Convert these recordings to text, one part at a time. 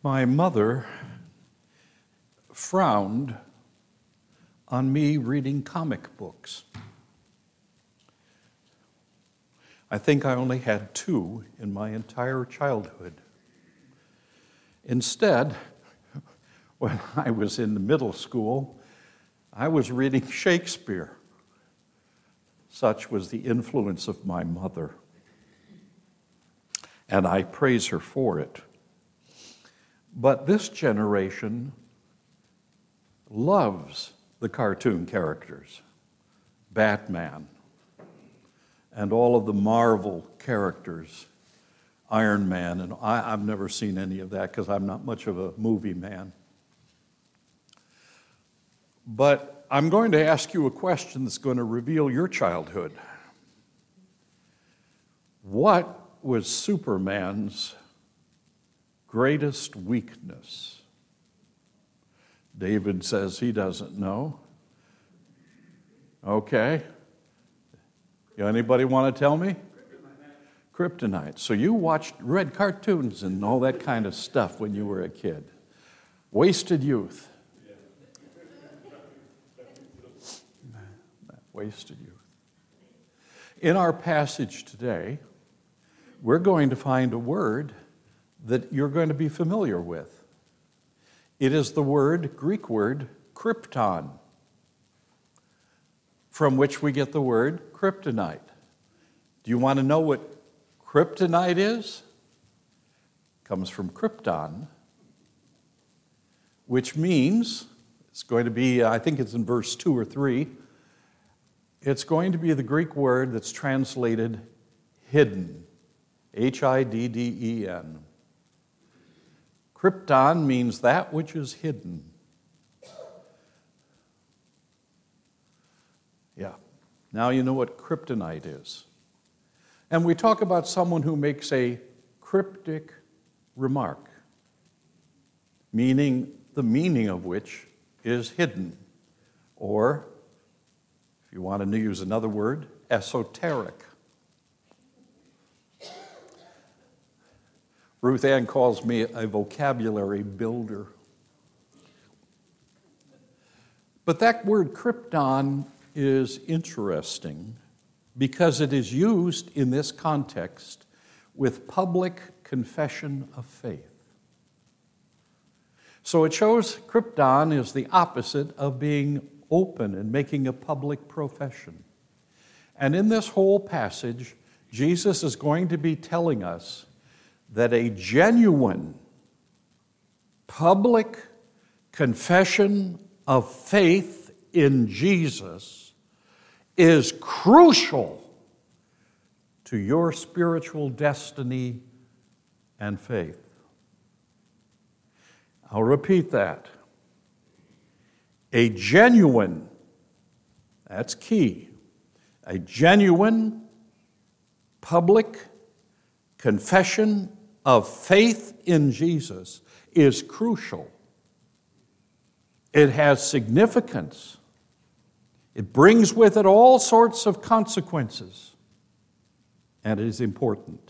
My mother frowned on me reading comic books. I think I only had 2 in my entire childhood. Instead, when I was in the middle school, I was reading Shakespeare. Such was the influence of my mother. And I praise her for it. But this generation loves the cartoon characters, Batman, and all of the Marvel characters, Iron Man, and I've never seen any of that because I'm not much of a movie man. But I'm going to ask you a question that's going to reveal your childhood. What was Superman's greatest weakness? David says he doesn't know. Okay. Anybody want to tell me? Kryptonite. So you read cartoons and all that kind of stuff when you were a kid. Wasted youth. Wasted youth. In our passage today, we're going to find a word that you're going to be familiar with. It is the Greek word, krypton, from which we get the word kryptonite. Do you want to know what kryptonite is? It comes from krypton, which means, it's going to be, I think it's in verse 2 or 3, it's going to be the Greek word that's translated hidden, Hidden. Krypton means that which is hidden. Yeah. Now you know what kryptonite is. And we talk about someone who makes a cryptic remark, meaning the meaning of which is hidden. Or, if you want to use another word, esoteric. Ruth Ann calls me a vocabulary builder. But that word krypton is interesting because it is used in this context with public confession of faith. So it shows krypton is the opposite of being open and making a public profession. And in this whole passage, Jesus is going to be telling us that a genuine public confession of faith in Jesus is crucial to your spiritual destiny and faith. I'll repeat that. A genuine, that's key, a genuine public confession of faith in Jesus is crucial. It has significance. It brings with it all sorts of consequences, and it is important.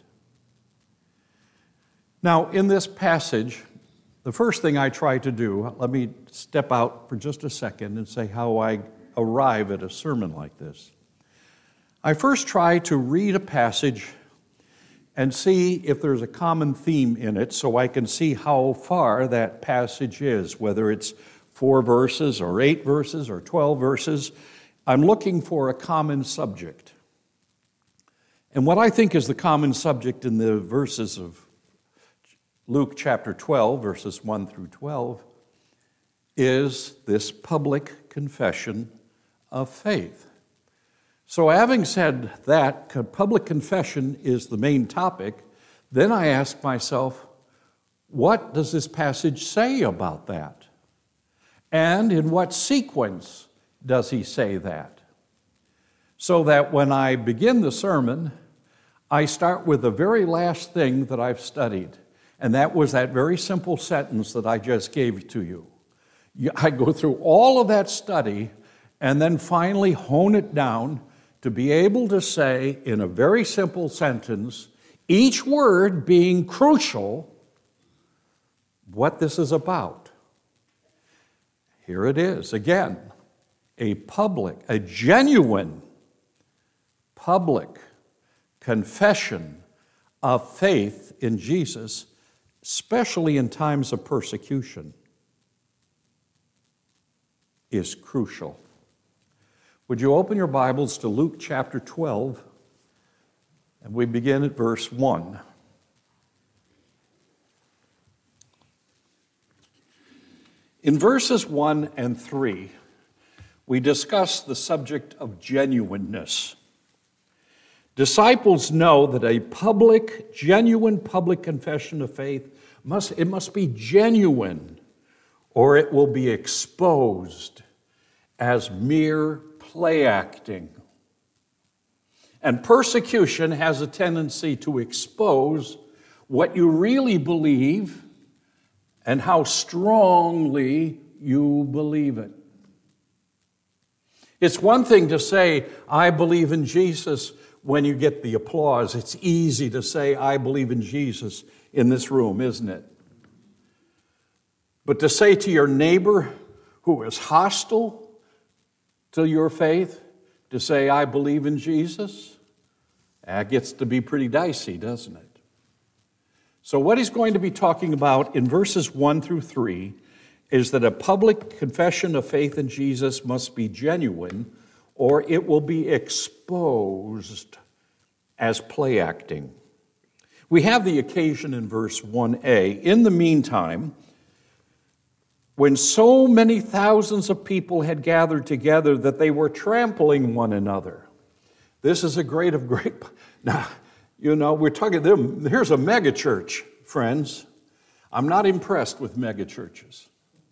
Now, in this passage, the first thing I try to do, let me step out for just a second and say how I arrive at a sermon like this. I first try to read a passage and see if there's a common theme in it so I can see how far that passage is, whether it's 4 verses or 8 verses or 12 verses. I'm looking for a common subject. And what I think is the common subject in the verses of Luke chapter 12, verses 1 through 12, is this public confession of faith. So having said that, public confession is the main topic, then I ask myself, what does this passage say about that? And in what sequence does he say that? So that when I begin the sermon, I start with the very last thing that I've studied, and that was that very simple sentence that I just gave to you. I go through all of that study and then finally hone it down to be able to say in a very simple sentence, each word being crucial, what this is about. Here it is again, a genuine public confession of faith in Jesus, especially in times of persecution, is crucial. Would you open your Bibles to Luke chapter 12, and we begin at verse 1. In verses 1 and 3, we discuss the subject of genuineness. Disciples know that a genuine public confession of faith must be genuine, or it will be exposed as mere play acting. And persecution has a tendency to expose what you really believe and how strongly you believe it. It's one thing to say, I believe in Jesus, when you get the applause. It's easy to say, I believe in Jesus in this room, isn't it? But to say to your neighbor who is hostile to your faith, to say, I believe in Jesus, that gets to be pretty dicey, doesn't it? So what he's going to be talking about in verses 1 through 3 is that a public confession of faith in Jesus must be genuine, or it will be exposed as play acting. We have the occasion in verse 1a. In the meantime, when so many thousands of people had gathered together that they were trampling one another. This is a great. Now, we're talking, here's a mega church, friends. I'm not impressed with mega churches,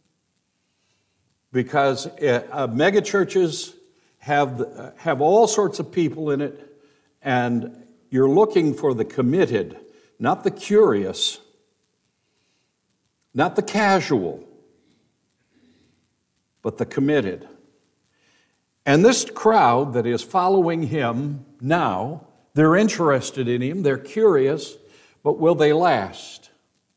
because mega churches have all sorts of people in it, and you're looking for the committed, not the curious, not the casual, but the committed. And this crowd that is following him now, they're interested in him, they're curious, but will they last?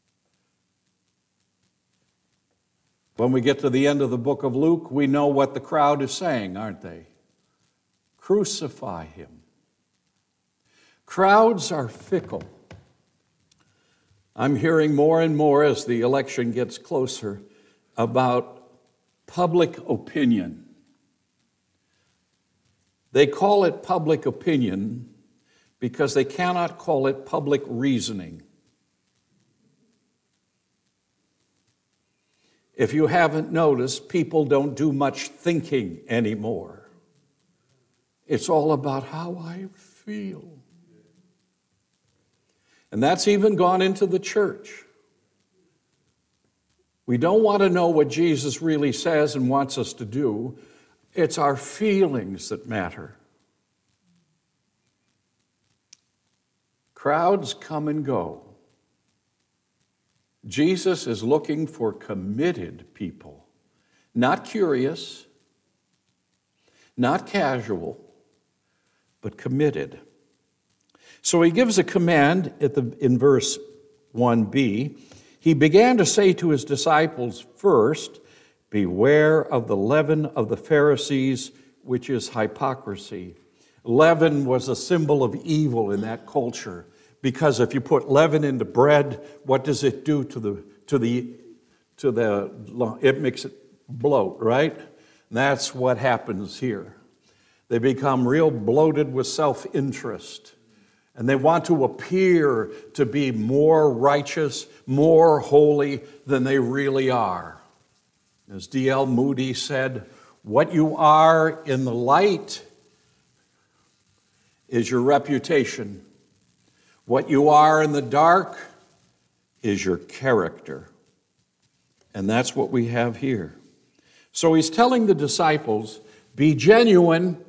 When we get to the end of the book of Luke, we know what the crowd is saying, aren't they? Crucify him. Crowds are fickle. I'm hearing more and more as the election gets closer about public opinion. They call it public opinion because they cannot call it public reasoning. If you haven't noticed, people don't do much thinking anymore. It's all about how I feel. And that's even gone into the church. We don't want to know what Jesus really says and wants us to do. It's our feelings that matter. Crowds come and go. Jesus is looking for committed people, not curious, not casual, but committed. So he gives a command in verse 1b. He began to say to his disciples first, beware of the leaven of the Pharisees, which is hypocrisy. Leaven was a symbol of evil in that culture, because if you put leaven into bread, what does it do it makes it bloat, right? And that's what happens here. They become real bloated with self-interest. And they want to appear to be more righteous, more holy than they really are. As D.L. Moody said, what you are in the light is your reputation. What you are in the dark is your character. And that's what we have here. So he's telling the disciples, be genuine,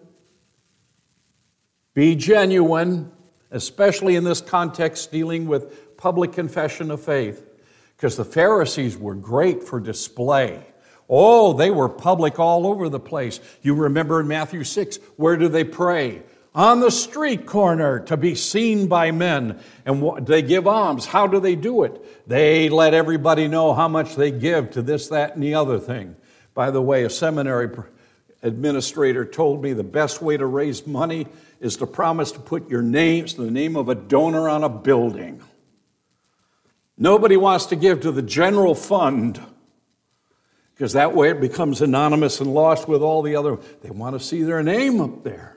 especially in this context dealing with public confession of faith, because the Pharisees were great for display. Oh, they were public all over the place. You remember in Matthew 6, where do they pray? on the street corner to be seen by men. And they give alms. How do they do it? They let everybody know how much they give to this, that, and the other thing. By the way, a seminary administrator told me the best way to raise money is to promise to put your name, the name of a donor, on a building. Nobody wants to give to the general fund, because that way it becomes anonymous and lost with all the other. They want to see their name up there.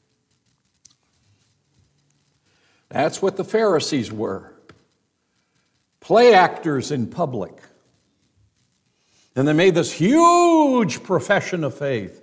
That's what the Pharisees were. Play actors in public. And they made this huge profession of faith.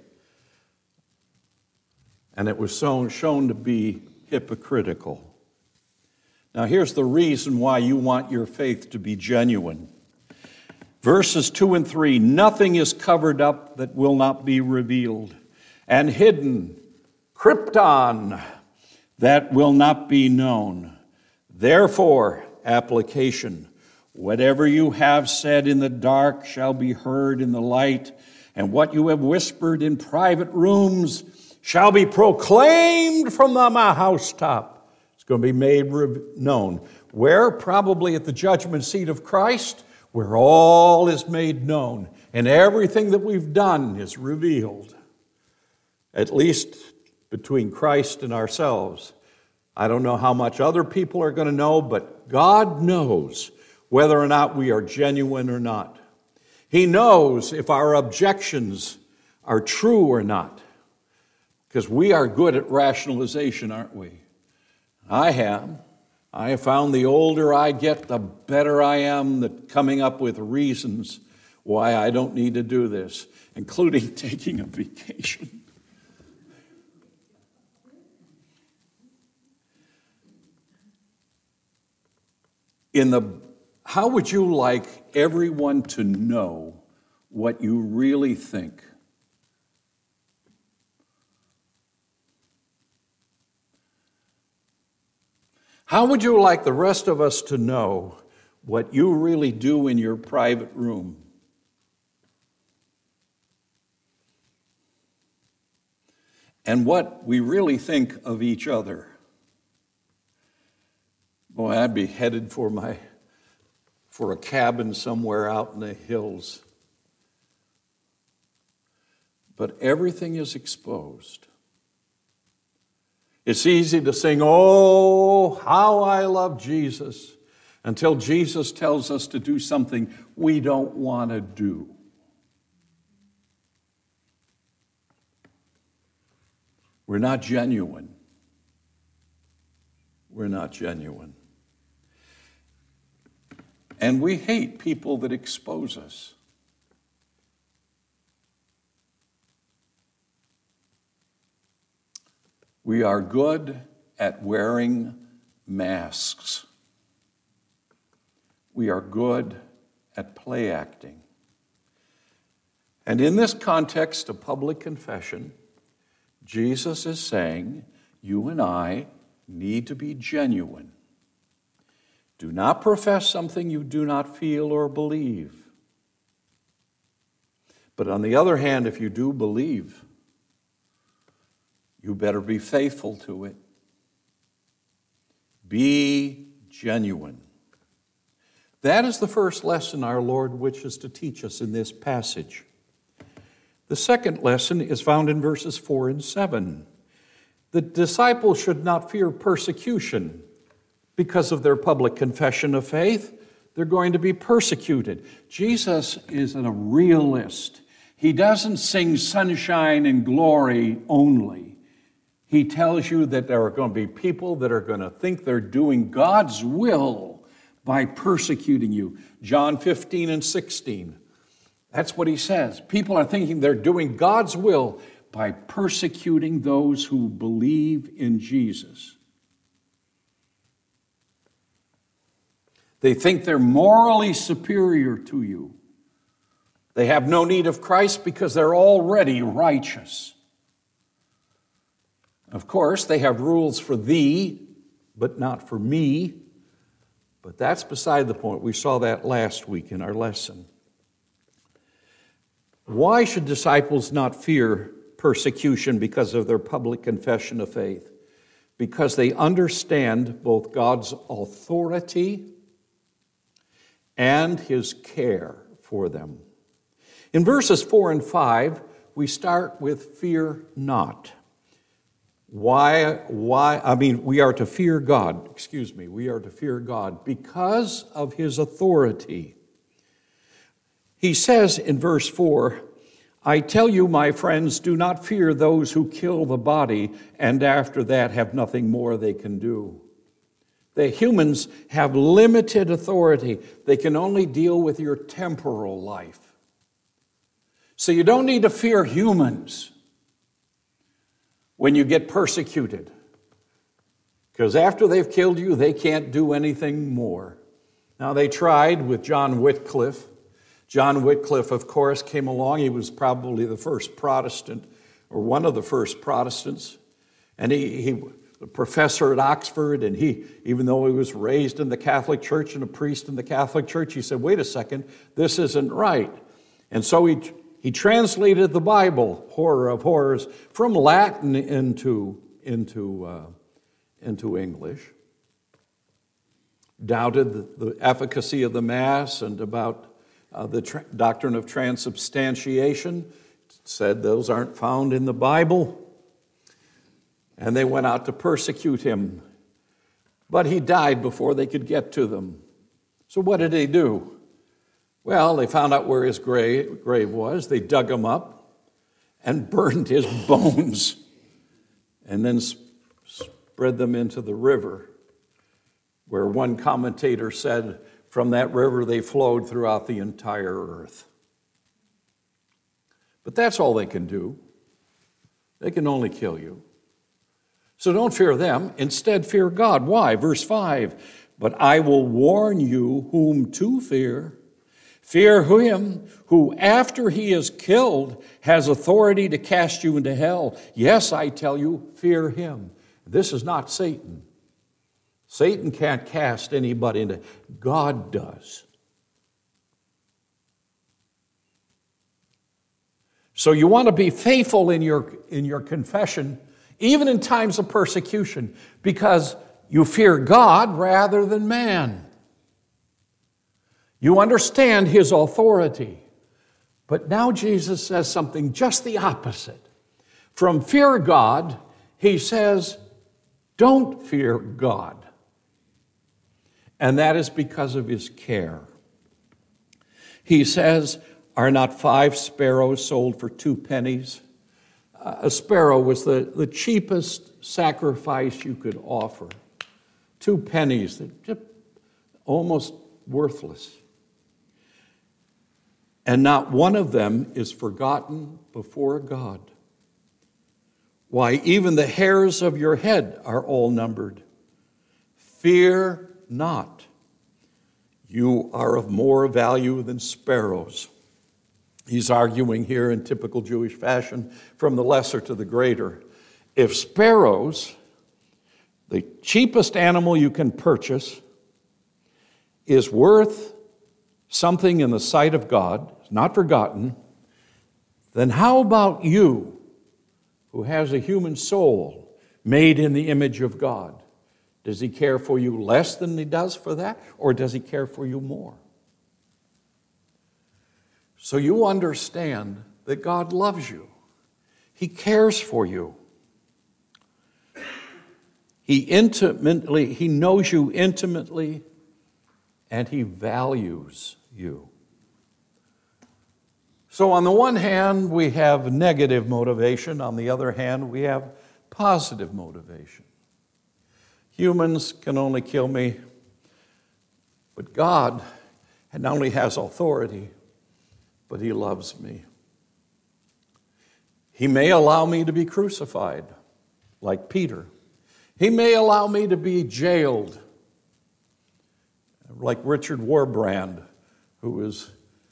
And it was shown to be hypocritical. Now here's the reason why you want your faith to be genuine. Verses 2 and 3, nothing is covered up that will not be revealed, and hidden, krypton, that will not be known. Therefore, application, whatever you have said in the dark shall be heard in the light, and what you have whispered in private rooms shall be proclaimed from the housetop. It's going to be made known. Where? Probably at the judgment seat of Christ, where all is made known, and everything that we've done is revealed, at least between Christ and ourselves. I don't know how much other people are going to know, but God knows whether or not we are genuine or not. He knows if our objections are true or not, because we are good at rationalization, aren't we? I have found the older I get, the better I am at coming up with reasons why I don't need to do this, including taking a vacation. How would you like everyone to know what you really think? How would you like the rest of us to know what you really do in your private room? And what we really think of each other? Boy, I'd be headed for a cabin somewhere out in the hills. But everything is exposed. It's easy to sing, "Oh, how I love Jesus," until Jesus tells us to do something we don't want to do. We're not genuine. We're not genuine. And we hate people that expose us. We are good at wearing masks. We are good at play acting. And in this context of public confession, Jesus is saying, you and I need to be genuine. Do not profess something you do not feel or believe. But on the other hand, if you do believe, you better be faithful to it. Be genuine. That is the first lesson our Lord wishes to teach us in this passage. The second lesson is found in verses 4 and 7. The disciples should not fear persecution because of their public confession of faith. They're going to be persecuted. Jesus is a realist. He doesn't sing sunshine and glory only. He tells you that there are going to be people that are going to think they're doing God's will by persecuting you. John 15 and 16. That's what he says. People are thinking they're doing God's will by persecuting those who believe in Jesus. They think they're morally superior to you. They have no need of Christ because they're already righteous. Of course, they have rules for thee, but not for me. But that's beside the point. We saw that last week in our lesson. Why should disciples not fear persecution because of their public confession of faith? because they understand both God's authority and his care for them. In verses 4 and 5, we start with fear not. We are to fear God, we are to fear God because of his authority. He says in verse 4, I tell you, my friends, do not fear those who kill the body and after that have nothing more they can do. The humans have limited authority. They can only deal with your temporal life. So you don't need to fear humans when you get persecuted, because after they've killed you, they can't do anything more. Now, they tried with John Wycliffe. John Wycliffe, of course, came along. He was probably the first Protestant, or one of the first Protestants. And he was a professor at Oxford, and even though he was raised in the Catholic Church and a priest in the Catholic Church, he said, wait a second, this isn't right. And so he translated the Bible, horror of horrors, from Latin into English. Doubted the efficacy of the Mass and about the doctrine of transubstantiation, said those aren't found in the Bible. And they went out to persecute him. But he died before they could get to them. So what did they do? Well, they found out where his grave was. They dug him up and burned his bones and then spread them into the river, where one commentator said, from that river they flowed throughout the entire earth. But that's all they can do. They can only kill you. So don't fear them. Instead, fear God. Why? Verse 5, but I will warn you whom to fear. Fear him who, after he is killed, has authority to cast you into hell. Yes, I tell you, fear him. This is not Satan. Satan can't cast anybody into, God does. So you want to be faithful in your confession, even in times of persecution, because you fear God rather than man. You understand his authority. But now Jesus says something just the opposite. From fear God, he says, don't fear God. And that is because of his care. He says, are not 5 sparrows sold for 2 pennies? A sparrow was the cheapest sacrifice you could offer. 2 pennies, just almost worthless. And not one of them is forgotten before God. Why, even the hairs of your head are all numbered. Fear not. You are of more value than sparrows. He's arguing here in typical Jewish fashion from the lesser to the greater. If sparrows, the cheapest animal you can purchase, is worth something in the sight of God, not forgotten, then how about you, who has a human soul made in the image of God? Does he care for you less than he does for that, or does he care for you more? So you understand that God loves you. He cares for you. He knows you intimately, and he values you. So on the one hand, we have negative motivation. On the other hand, we have positive motivation. Humans can only kill me, but God not only has authority, but he loves me. He may allow me to be crucified, like Peter. He may allow me to be jailed, like Richard Warbrand, who was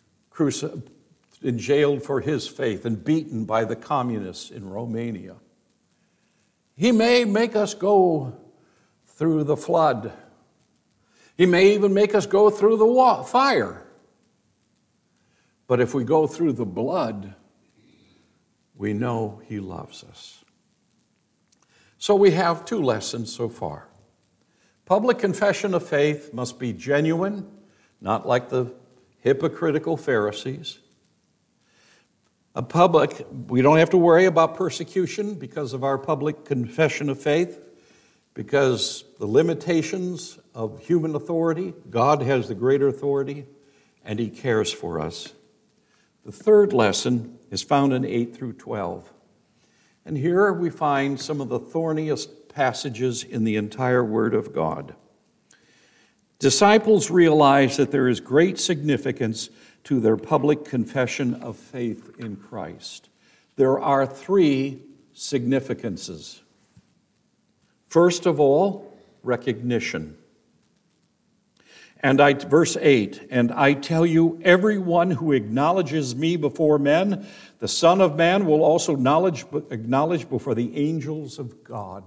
jailed for his faith and beaten by the communists in Romania. He may make us go through the flood. He may even make us go through the fire. But if we go through the blood, we know he loves us. So we have two lessons so far. Public confession of faith must be genuine, not like the hypocritical Pharisees. We don't have to worry about persecution because of our public confession of faith, because the limitations of human authority, God has the greater authority, and He cares for us. The third lesson is found in 8 through 12. And here we find some of the thorniest passages in the entire Word of God. Disciples realize that there is great significance to their public confession of faith in Christ. There are three significances. First of all, recognition. Verse 8, and I tell you, everyone who acknowledges me before men, the Son of Man will also acknowledge before the angels of God.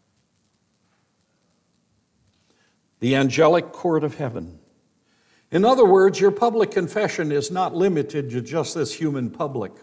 The angelic court of heaven. In other words, your public confession is not limited to just this human public.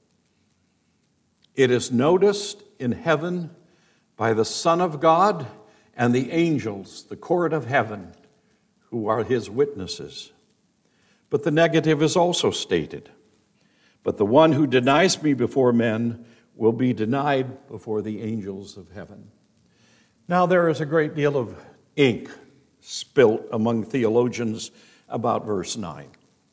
It is noticed in heaven by the Son of God and the angels, the court of heaven, who are His witnesses. But the negative is also stated. But the one who denies me before men will be denied before the angels of heaven. Now there is a great deal of ink spilt among theologians about verse 9.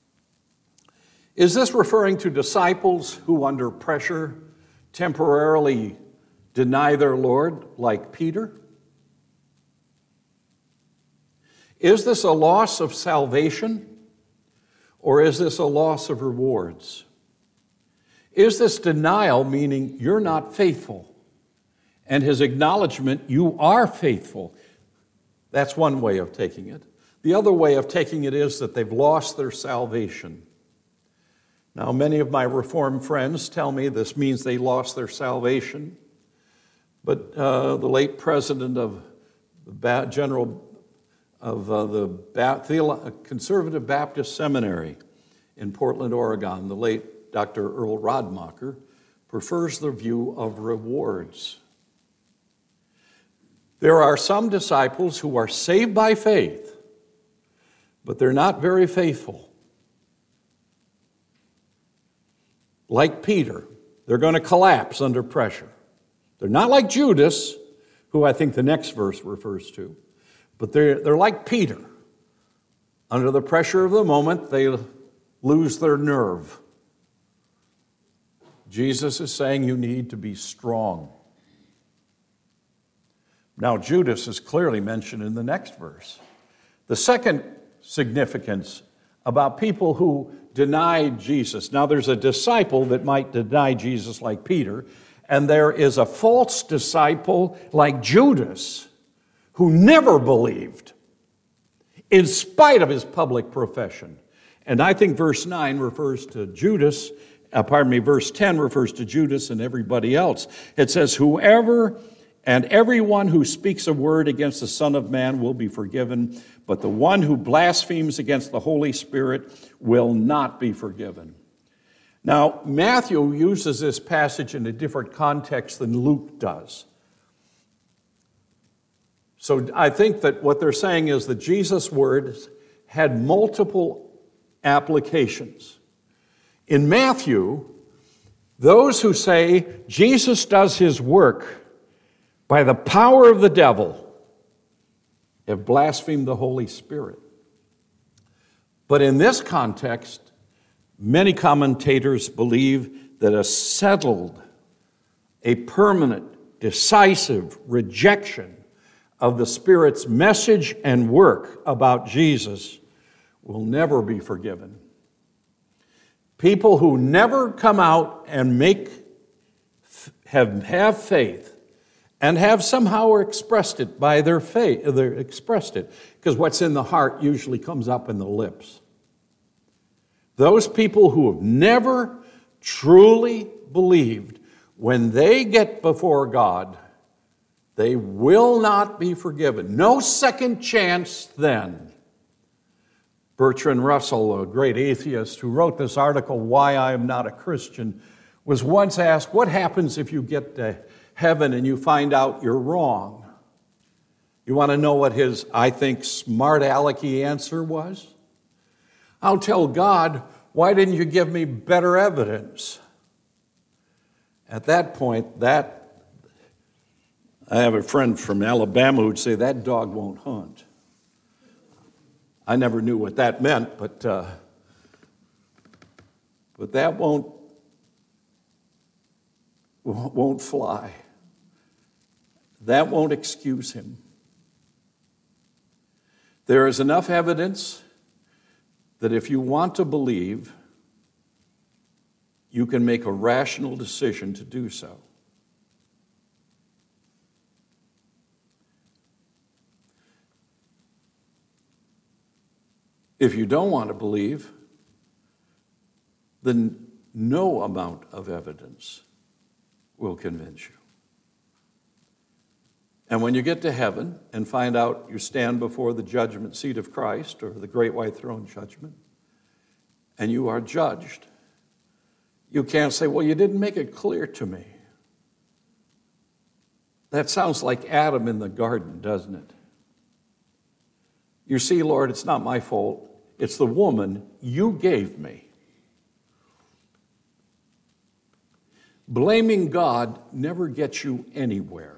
Is this referring to disciples who under pressure temporarily deny their Lord, like Peter? Is this a loss of salvation, or is this a loss of rewards? Is this denial meaning you're not faithful, and His acknowledgement you are faithful? That's one way of taking it. The other way of taking it is that they've lost their salvation. Now, many of my Reformed friends tell me this means they lost their salvation, but the late president of the Conservative Baptist Seminary in Portland, Oregon, the late Dr. Earl Rodmacher, prefers the view of rewards. There are some disciples who are saved by faith, but they're not very faithful. Like Peter, they're going to collapse under pressure. They're not like Judas, who I think the next verse refers to, but they're like Peter. Under the pressure of the moment, they lose their nerve. Jesus is saying you need to be strong. Now, Judas is clearly mentioned in the next verse. The second significance about people who denied Jesus. Now, there's a disciple that might deny Jesus like Peter, and there is a false disciple like Judas who never believed in spite of his public profession. And I think verse 9 refers to Judas, verse 10 refers to Judas and everybody else. It says, whoever and everyone who speaks a word against the Son of Man will be forgiven, but the one who blasphemes against the Holy Spirit will not be forgiven. Now, Matthew uses this passage in a different context than Luke does. So I think that what they're saying is that Jesus' words had multiple applications. In Matthew, those who say Jesus does His work by the power of the devil have blasphemed the Holy Spirit. But in this context, many commentators believe that a settled, a permanent, decisive rejection of the Spirit's message and work about Jesus will never be forgiven. People who never come out and have faith and have somehow expressed it by their faith, because what's in the heart usually comes up in the lips. Those people who have never truly believed, when they get before God, they will not be forgiven. No second chance then. Bertrand Russell, a great atheist who wrote this article, Why I Am Not a Christian, was once asked, what happens if you get heaven and you find out you're wrong. You want to know what his, I think, smart alecky answer was? I'll tell God, why didn't you give me better evidence? At that point, I have a friend from Alabama who'd say, that dog won't hunt. I never knew what that meant, but that won't fly. That won't excuse him. There is enough evidence that if you want to believe, you can make a rational decision to do so. If you don't want to believe, then no amount of evidence will convince you. And when you get to heaven and find out you stand before the judgment seat of Christ, or the great white throne judgment, and you are judged, you can't say, well, you didn't make it clear to me. That sounds like Adam in the garden, doesn't it? You see, Lord, it's not my fault. It's the woman you gave me. Blaming God never gets you anywhere.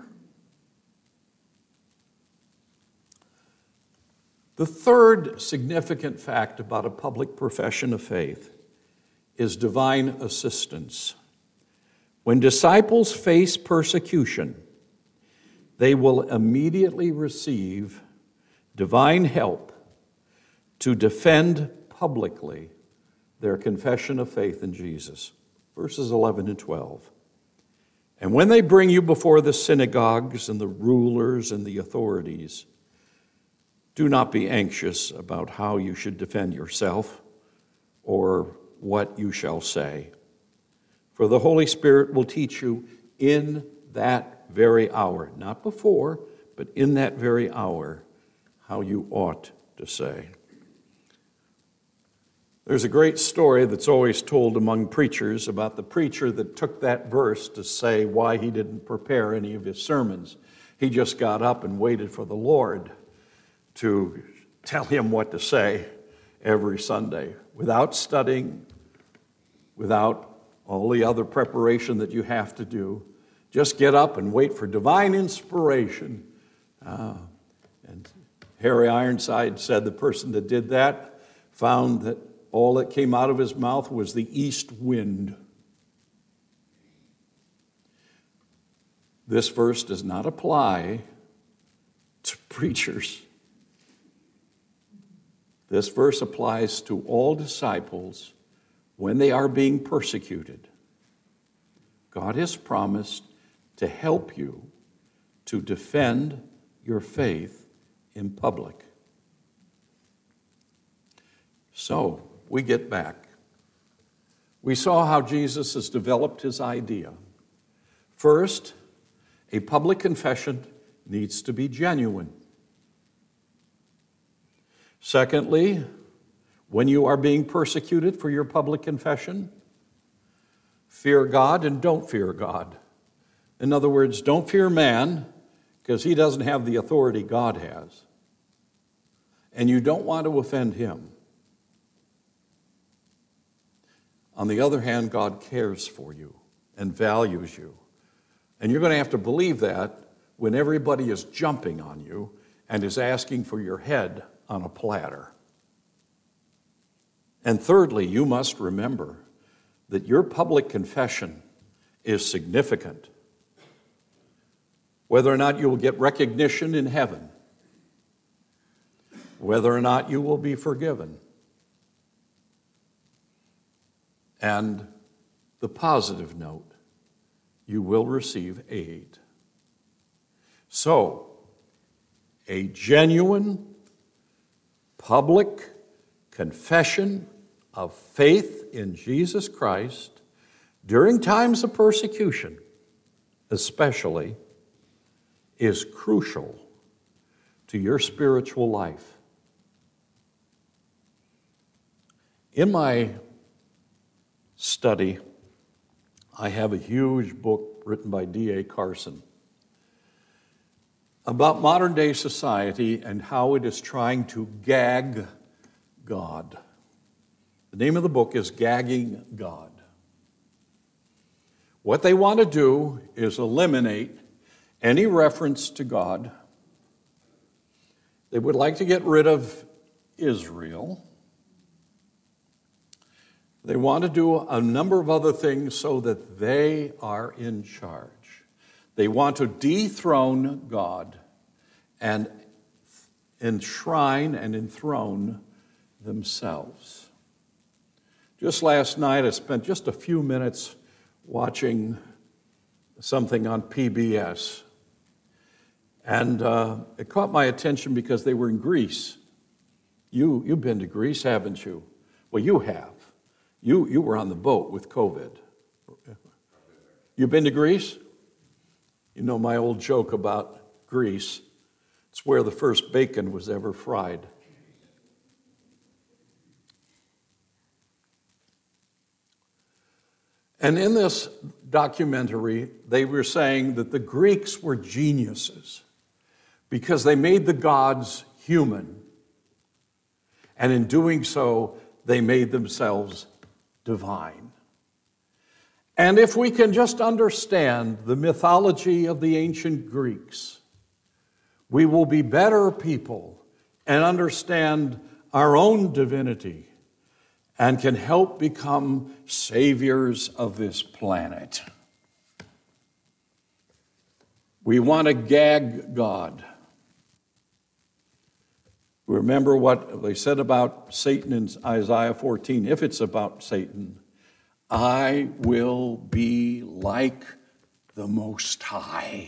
The third significant fact about a public profession of faith is divine assistance. When disciples face persecution, they will immediately receive divine help to defend publicly their confession of faith in Jesus. Verses 11 and 12. And when they bring you before the synagogues and the rulers and the authorities, do not be anxious about how you should defend yourself or what you shall say. For the Holy Spirit will teach you in that very hour, not before, but in that very hour, how you ought to say. There's a great story that's always told among preachers about the preacher that took that verse to say why he didn't prepare any of his sermons. He just got up and waited for the Lord to tell him what to say every Sunday, without studying, without all the other preparation that you have to do. Just get up and wait for divine inspiration. And Harry Ironside said the person that did that found that all that came out of his mouth was the east wind. This verse does not apply to preachers. This verse applies to all disciples when they are being persecuted. God has promised to help you to defend your faith in public. So, we get back. We saw how Jesus has developed his idea. First, a public confession needs to be genuine. Secondly, when you are being persecuted for your public confession, fear God and don't fear God. In other words, don't fear man, because he doesn't have the authority God has. And you don't want to offend him. On the other hand, God cares for you and values you. And you're going to have to believe that when everybody is jumping on you and is asking for your head on a platter. And thirdly, you must remember that your public confession is significant. Whether or not you will get recognition in heaven, whether or not you will be forgiven, and the positive note, you will receive aid. So, a genuine public confession of faith in Jesus Christ during times of persecution, especially, is crucial to your spiritual life. In my study I have a huge book written by D.A. Carson about modern day society and how it is trying to gag God. The name of the book is Gagging God. What they want to do is eliminate any reference to God. They would like to get rid of Israel. They want to do a number of other things so that they are in charge. They want to dethrone God and enshrine and enthrone themselves. Just last night, I spent just a few minutes watching something on PBS. And it caught my attention because they were in Greece. You've been to Greece, haven't you? Well, you have. You were on the boat with COVID. You've been to Greece? You know my old joke about Greece. It's where the first bacon was ever fried. And in this documentary, they were saying that the Greeks were geniuses because they made the gods human. And in doing so, they made themselves divine. And if we can just understand the mythology of the ancient Greeks, we will be better people and understand our own divinity and can help become saviors of this planet. We want to gag God. Remember what they said about Satan in Isaiah 14. If it's about Satan, I will be like the Most High.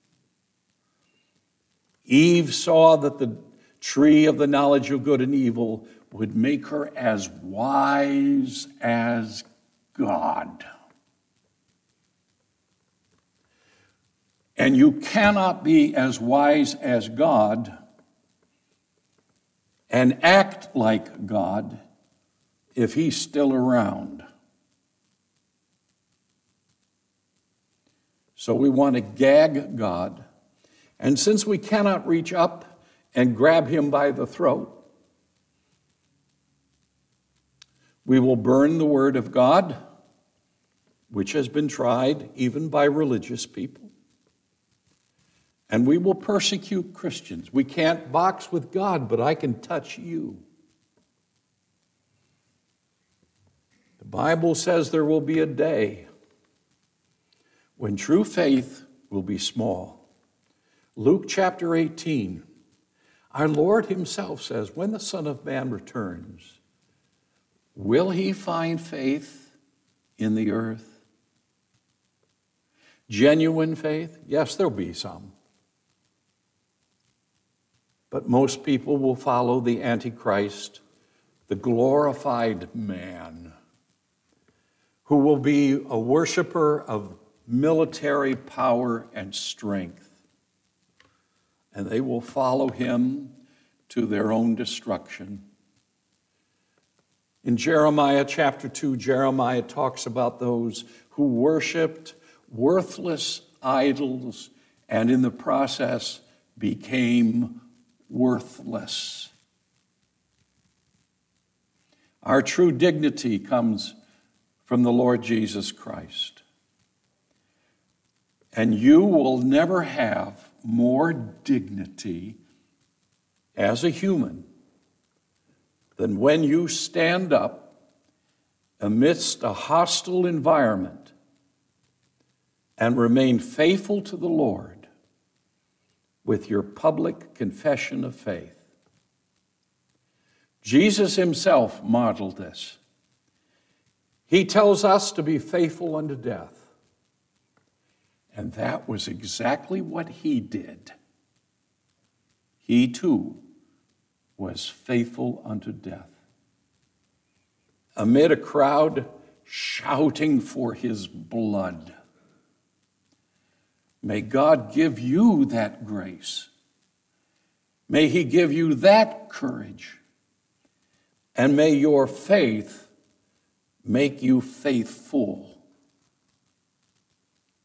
Eve saw that the tree of the knowledge of good and evil would make her as wise as God. And you cannot be as wise as God and act like God if he's still around. So we want to gag God. And since we cannot reach up and grab him by the throat, we will burn the word of God, which has been tried even by religious people. And we will persecute Christians. We can't box with God, but I can touch you. The Bible says there will be a day when true faith will be small. Luke chapter 18, our Lord himself says, when the Son of Man returns, will he find faith in the earth? Genuine faith? Yes, there'll be some. But most people will follow the Antichrist, the glorified man, who will be a worshiper of military power and strength. And they will follow him to their own destruction. In Jeremiah chapter 2, Jeremiah talks about those who worshiped worthless idols and in the process became worthless. Our true dignity comes from the Lord Jesus Christ. And you will never have more dignity as a human than when you stand up amidst a hostile environment and remain faithful to the Lord with your public confession of faith. Jesus himself modeled this. He tells us to be faithful unto death. And that was exactly what he did. He too was faithful unto death. Amid a crowd shouting for his blood. May God give you that grace. May he give you that courage. And may your faith make you faithful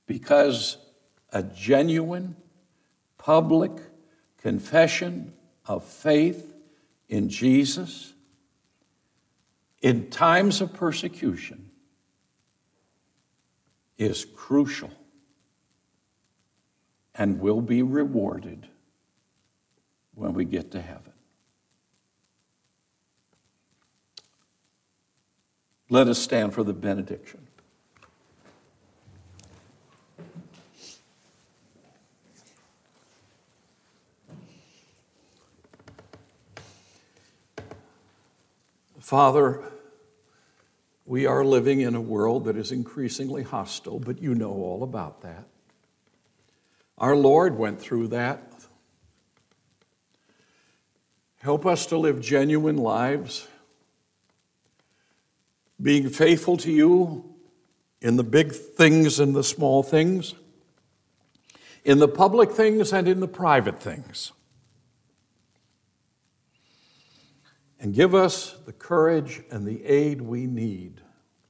because a genuine public confession of faith in Jesus in times of persecution is crucial and will be rewarded when we get to heaven. Let us stand for the benediction. Father, we are living in a world that is increasingly hostile, but you know all about that. Our Lord went through that. Help us to live genuine lives, being faithful to you in the big things and the small things, in the public things and in the private things. And give us the courage and the aid we need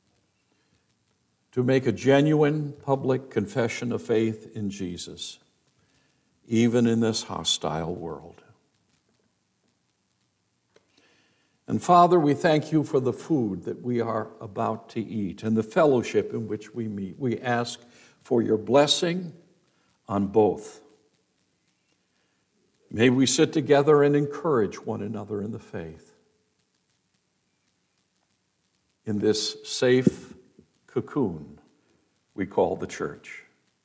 to make a genuine public confession of faith in Jesus, even in this hostile world. And Father, we thank you for the food that we are about to eat and the fellowship in which we meet. We ask for your blessing on both. May we sit together and encourage one another in the faith, in this safe cocoon we call the church.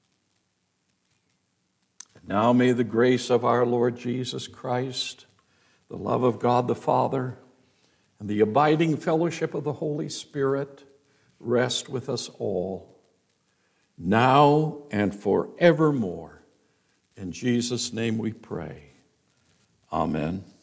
And now may the grace of our Lord Jesus Christ, the love of God the Father, and the abiding fellowship of the Holy Spirit rest with us all, now and forevermore. In Jesus' name we pray. Amen.